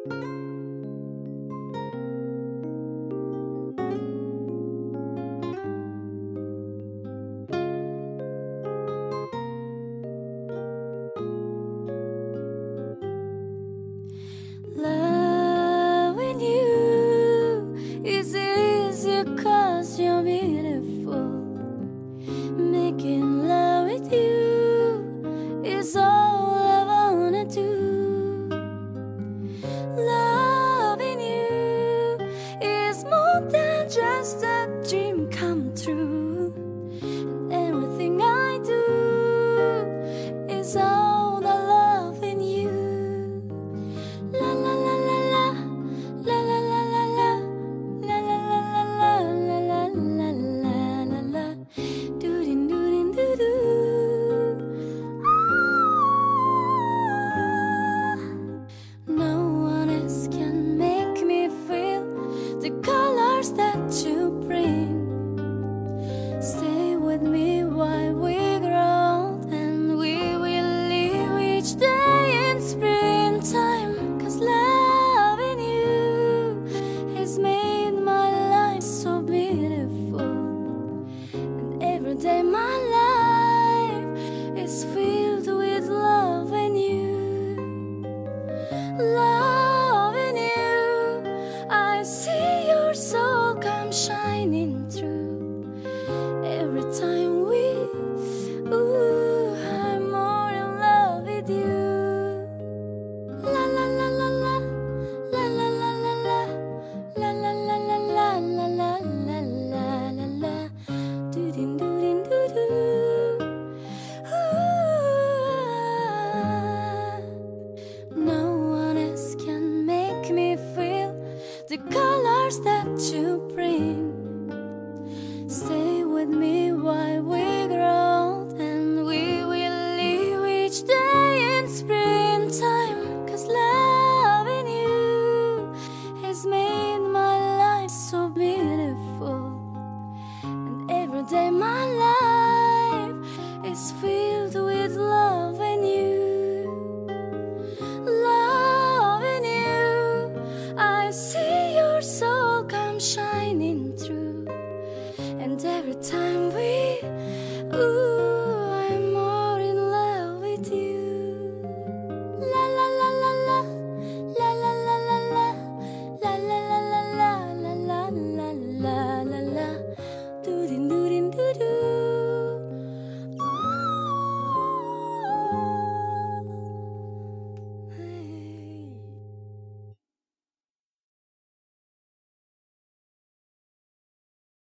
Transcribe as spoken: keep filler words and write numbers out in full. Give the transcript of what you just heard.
Loving you is easy 'cause you're beautiful. Making love with you is all I wanna do. Loving you is more than just a dream come true. And everything I do is all the love in you. La la la la la, la la la la la, la la la la la, la la la la la, doo-dee doo-dee doo-doo. No one else can make me feel the colors that you bring. Stay with me while we grow old, and we will live each day in springtime. 'Cause loving you has made my life so beautiful. And every day my life is filled with love and you. Loving you, I see your soul come shining through. Every time we, ooh, I'm more in love with you. La la la la la, la la la la la, la la la la la, la la la la la la, doo-dee doo-dee doo-doo. No one else can make me feel the colors that you bring.